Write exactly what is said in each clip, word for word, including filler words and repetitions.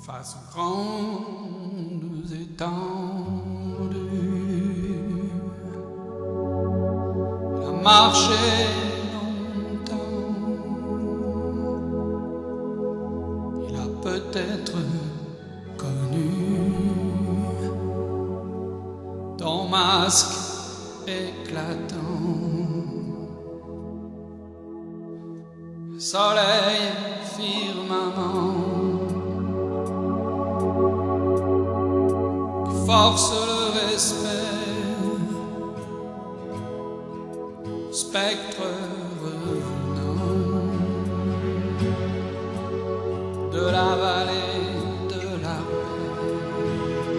face aux grandes étendues. Il a marché longtemps, il a peut-être connu ton masque éclatant. Soleil, firmament, qui force le respect, spectre revenant de la vallée de la paix,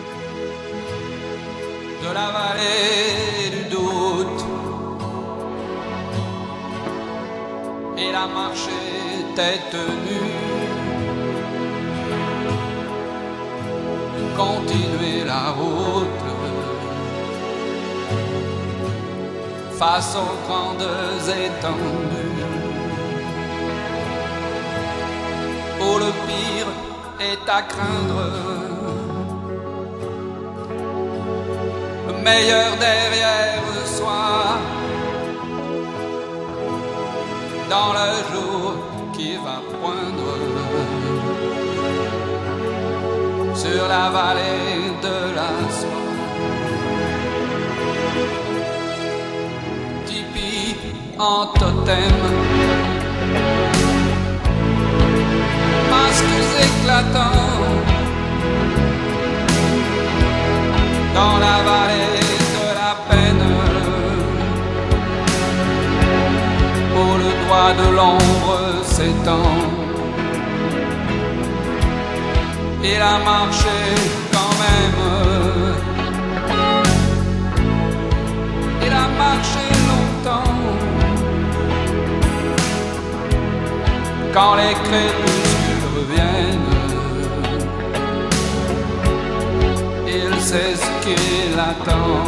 de la vallée du doute. Il a marché tête nue, continuer la route face aux grandes étendues, où le pire est à craindre, le meilleur derrière soi. Dans le jour qui va poindre sur la vallée de la soie, tipi en totem, masques éclatants dans la vallée de la peine, où le doigt de l'ombre s'étend. Il a marché quand même, il a marché longtemps, quand les crépuscules reviennent, il sait ce qu'il attend.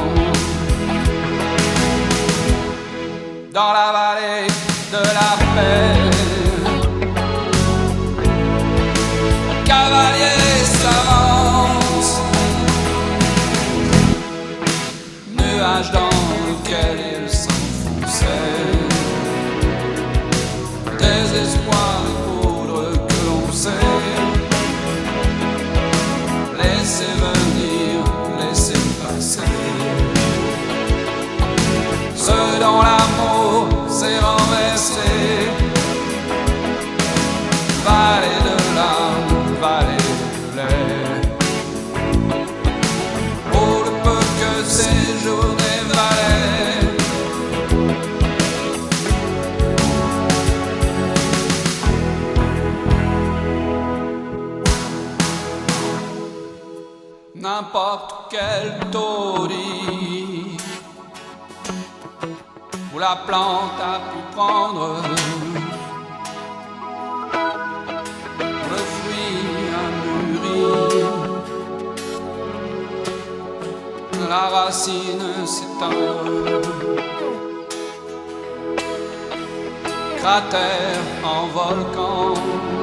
Dans la vallée de la paix, le cavalier s'avance, nuage dans lequel il s'enfonçait, désespoir et poudre que l'on sait, laissez venir, laissez passer, ceux dont l'amour s'est renversé. Vallée de larmes, vallée de lait, pour le peu que ces journées valaient. N'importe quel taudis où la plante a pu prendre, le fruit a mûri, la racine s'étend, cratère en volcan,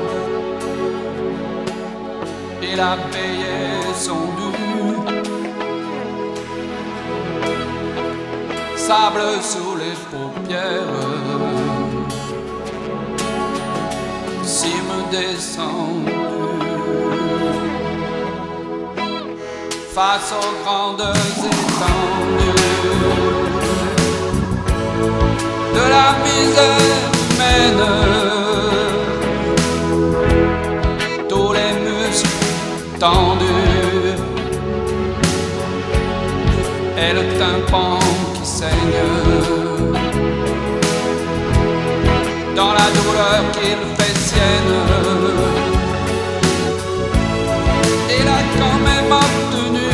il a payé son dû, sable sous les paupières, cime descendue, face aux grandes étendues de la misère humaine, tous les muscles tendus et le tympan qui saigne, dans la douleur qu'il fait sienne, il a quand même obtenu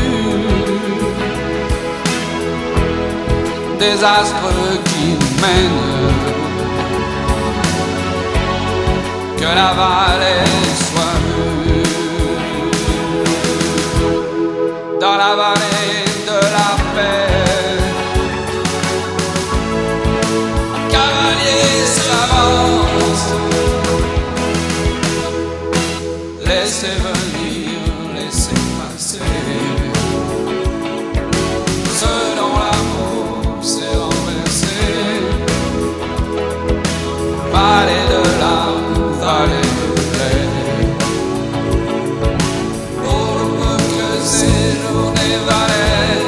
des astres qui nous mènent, que la vallée soit mûre, dans la vallée de la paix, cavalier s'avance, laisse laissez venir, laissez passer. Ceux dont l'amour s'est renversé, vallée de larmes, vallée de plaie, pour le peu que ces journées valaient.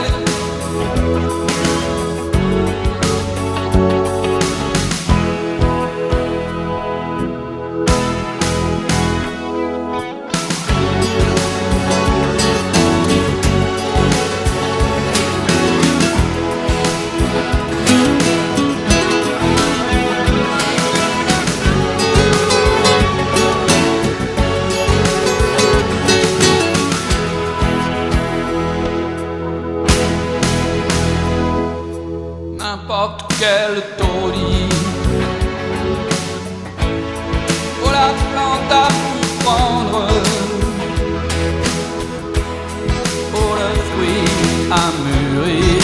N'importe quel taudis où la plante a pu prendre, où le fruit a mûri,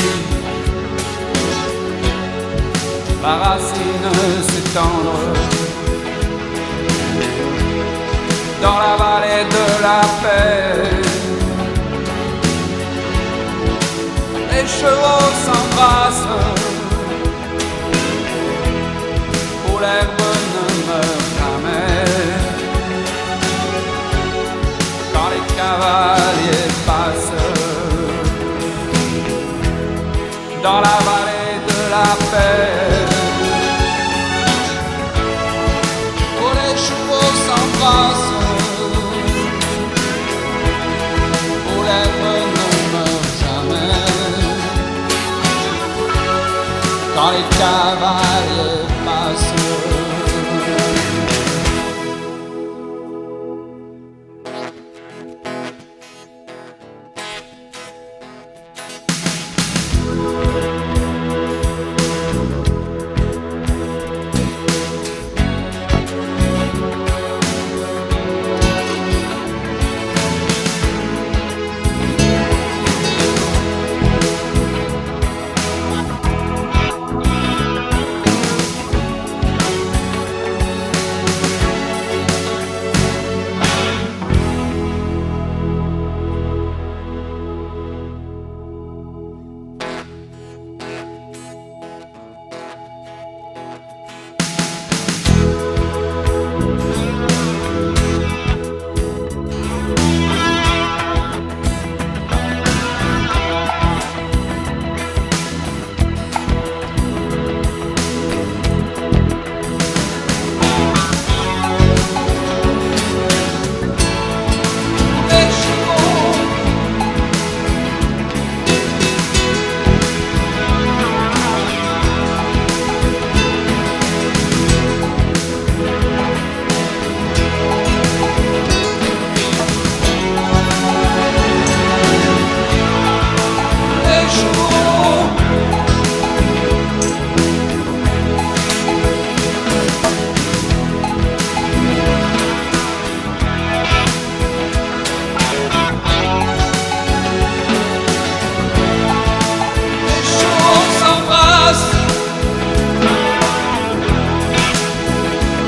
la racine s'étendre dans la vallée de la paix. Les chevaux s'embrassent, où l'herbe ne meurt jamais. Quand les cavaliers passent dans la vallée de la paix, où les chevaux s'embrassent, où l'herbe ne meurt jamais. Quand les cavaliers passent.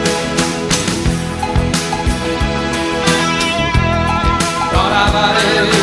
Valley